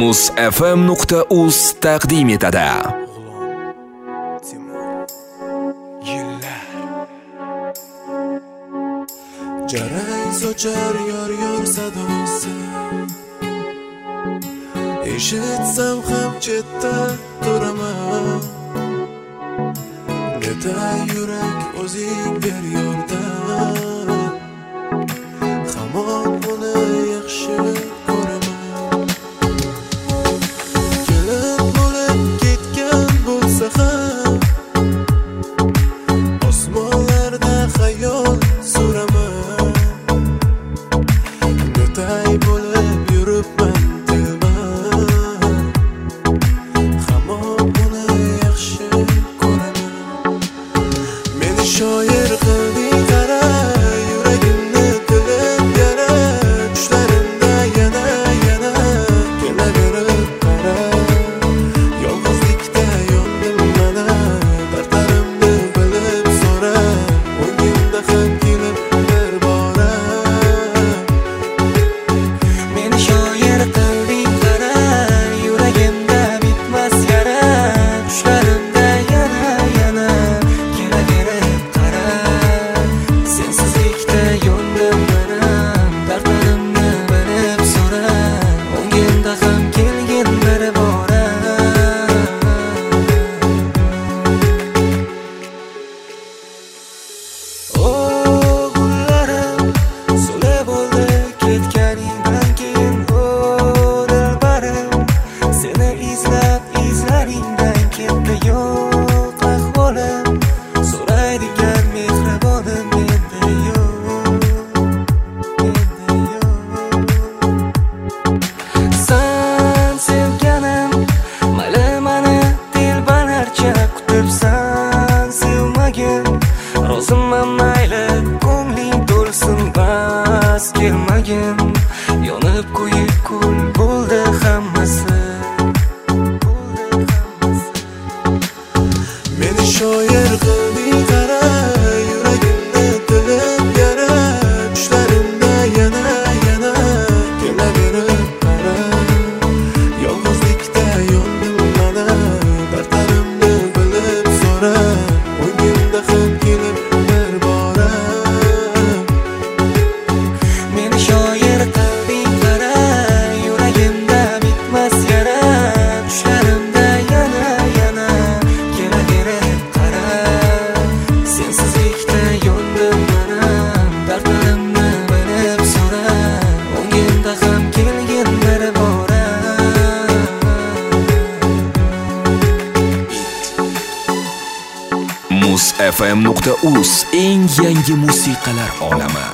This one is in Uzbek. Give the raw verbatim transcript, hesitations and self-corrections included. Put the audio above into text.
muz f m nuqta uz taqdim etadi. Jarang sochar yor-yor sadosi, eshitsam ham chetda turaman. Netay yurak o'zing ber yordam, hamon buni yaxshi ko'raman. Kelib bo'lib ketgan bo'lsa ham, osmonlarda xayol suraman. Netay bo'lib yuribman tilman, hamon buni yaxshi ko'raman. Meni shoir qilding qara, yuragimni tilib yara, tushlarimda yana yana kelaverib qara. Yolg'izlikda yondim mana, dardlarimni bilib so'ra, o'ngimda ham kelib bir bora. Meni shoir qilding qara, yuragimda bitmas yara, tushlarimda yana yana kelaverib qara. Sensizlikda yondim mana, dardlarimni bilib so'ra, o'ngimda ham kelgin bir bora. O gullarim, so'la bo'ldi ketganingdan keyin, o dilbarim, seni izlab izlaringdan ketdi yo'q ahvolim, so'raydigan mehribonim menda yo'q, menda yo'q. San sevganim, mayli mani dilbarlarcha kutibsan, sevmagin, roziman mayli ko'ngling to'lsin, bas kelmagin, yonib kuyib kul bo'ldi hammasi, bo'ldi hammasi. Meni shoir qilding qara, yuragimni tilib yara, tushlarimda yana yana kelaverib qara. Yolg'izlikda yondim mana, dardlarimni bilib so'ra, o'ngimda ham kelib bir bora. Meni shoir qilding qara, yuragimda bitmas yara, tushlarimda yana yana kelaverib qara. Sensizlikda yondim mana, dardlarimni bilib so'ra, o'ngimda ham kelgin bir bora. muz f m nuqta uz eng yangi musiqalar olami.